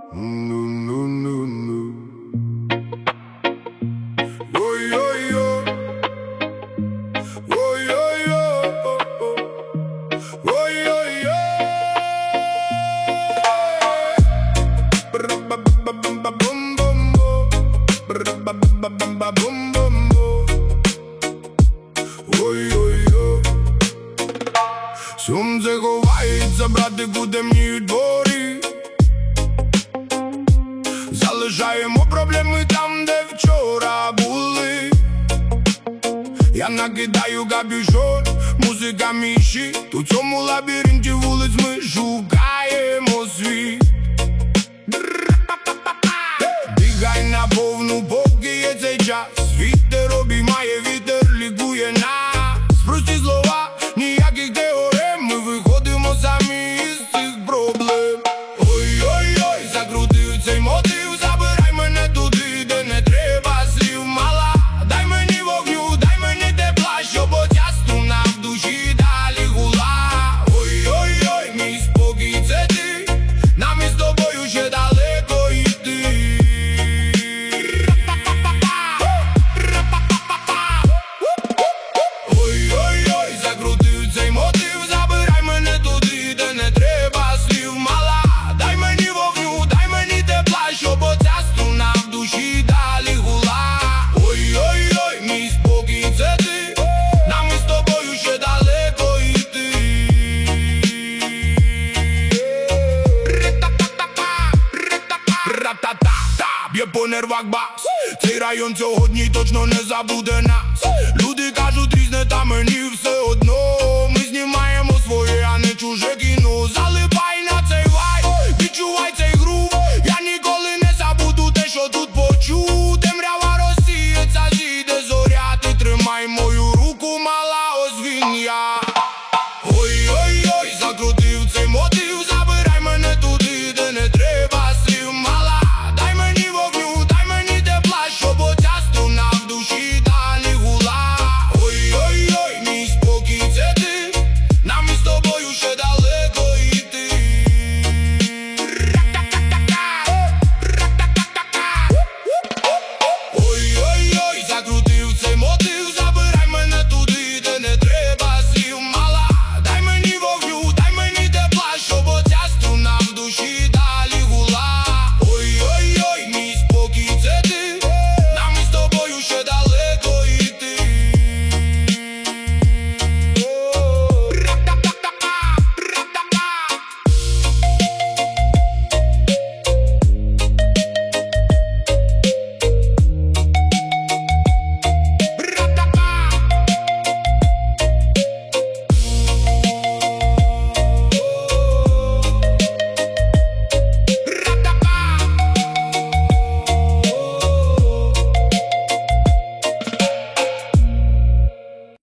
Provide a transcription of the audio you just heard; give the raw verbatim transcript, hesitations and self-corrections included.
Ну, ну, ну, ну. Ой-ой-ой. Ой-ой-ой. Ой-ой-ой. Бра-ба-ба-ба-ба-бум-бум-бу. Бра-ба-ба-ба-ба-бум-бум-бу. Ой-ой-ой. Сонце ховається, братику, темніють дворі. Залишаємо проблеми там, де вчора були. Я накидаю капюшон, музика мій щит. У цьому лабіринті вулиць ми шукаємо світ. Бігай на повну, поки є цей час. Вітер обіймає, вітер лікує нас. Прості слова, ніяких теорем. Ми виходимо самі із цих проблем. Ой-ой-ой, закрутив цей мотив. Забирай мене туди, де не треба слів. Мала, дай мені вогню, дай мені тепла, щоб оця струна в душі далі гула. Ой-ой-ой, мій спокій це ти. Нам із тобою ще далеко йти. Ой-ой-ой, закрутив цей мотив. Забирай мене туди, де не треба слів. Мала, дай мені вогню, дай мені тепла, щоб оця струна в душі далі гула. Ой-ой-ой, мій спокій це ти. Нам із тобою ще далеко йти. Ра-та-та-та, б'є по нервах бас. Цей район сьогодні точно не забуде нас. Люди кажуть різне, та мені все одно. Ми знімаємо своє, а не чуже кіно. Залипай на цей вайб, відчувай цей грув. Я ніколи не забуду те, що тут почув. Темрява розсіється, зійде зоря. Ти тримай мою руку, мала, ось він я. Ой-ой-ой, закрутив цей мотив. Забирай мене туди, де не треба слів. Мала, дай мені вогню, дай мені тепла, щоб оця струна в душі далі гула. Ой-ой-ой, мій спокій це ти. Нам із тобою ще далі.